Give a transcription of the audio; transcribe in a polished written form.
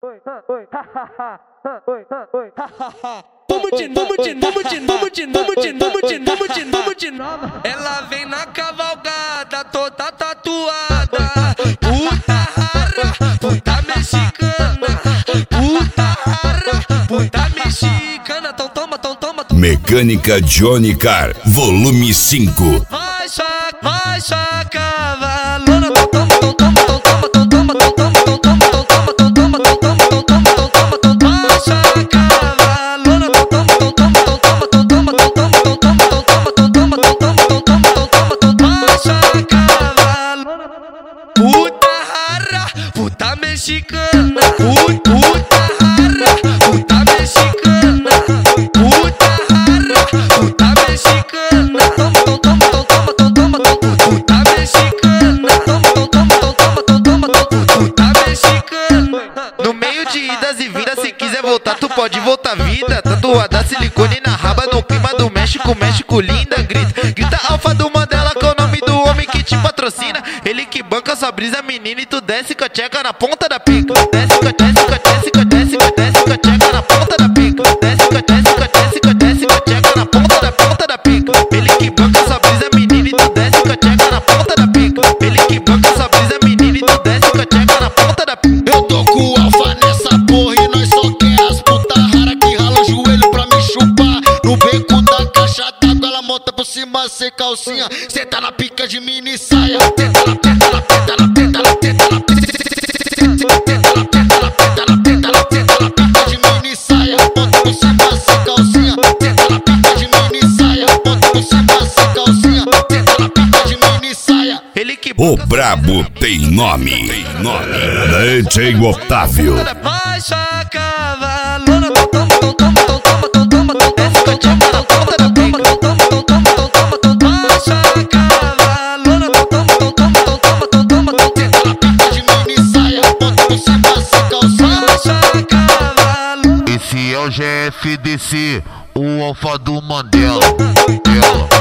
Vamos de novo. Ela vem na cavalgada, toda tatuada. Puta rara, puta mexicana. Puta rara, puta mexicana. Então toma. Mecânica Johnny Car, volume 5. Vai sua cavalona. Toma. Puta rara, puta mexicana. Puta rara, puta mexicana. Puta rara, puta mexicana. Toma. Puta mexicana. Toma. Puta mexicana. No meio de idas e vindas, se quiser voltar, tu pode voltar vida. Tatuada silicone na raba, no clima do México linda. Grita alfa do Mandela, que é o nome do homem que te patrocina. Ele que banca sua brisa, menina, e tu desce com a tcheca na ponta da pica. Desce com a tcheca na ponta da pica. Desce com a tcheca na ponta da pica. Ele que banca sua brisa, menina, e tu desce com a tcheca na ponta da pica. Ele que banca sua brisa, menina, e tu desce com a tcheca na ponta da pica. Eu tô com o alfa nessa porra e nós só quer as puta rara que rala o joelho pra me chupar. No beco da caixa d'água ela monta por cima sem calcinha. Cê tá na pica de mini saia. Tenta na pica de mini saia. Monta por cima sem calcinha. Tenta na pica de mini saia. Monta por cima sem calcinha. Tenta na pica de mini saia. Ele que O brabo tem nome. DJ Otávio. vai sua cavalona. Toma. Desce com a tcheca na ponta da pica. Vai sua cavalona. Tenta na pica de mini saia. Monta por cima sem calcinha. Vai sua cavalona. Esse é o GFDC, o alfa do Mandela.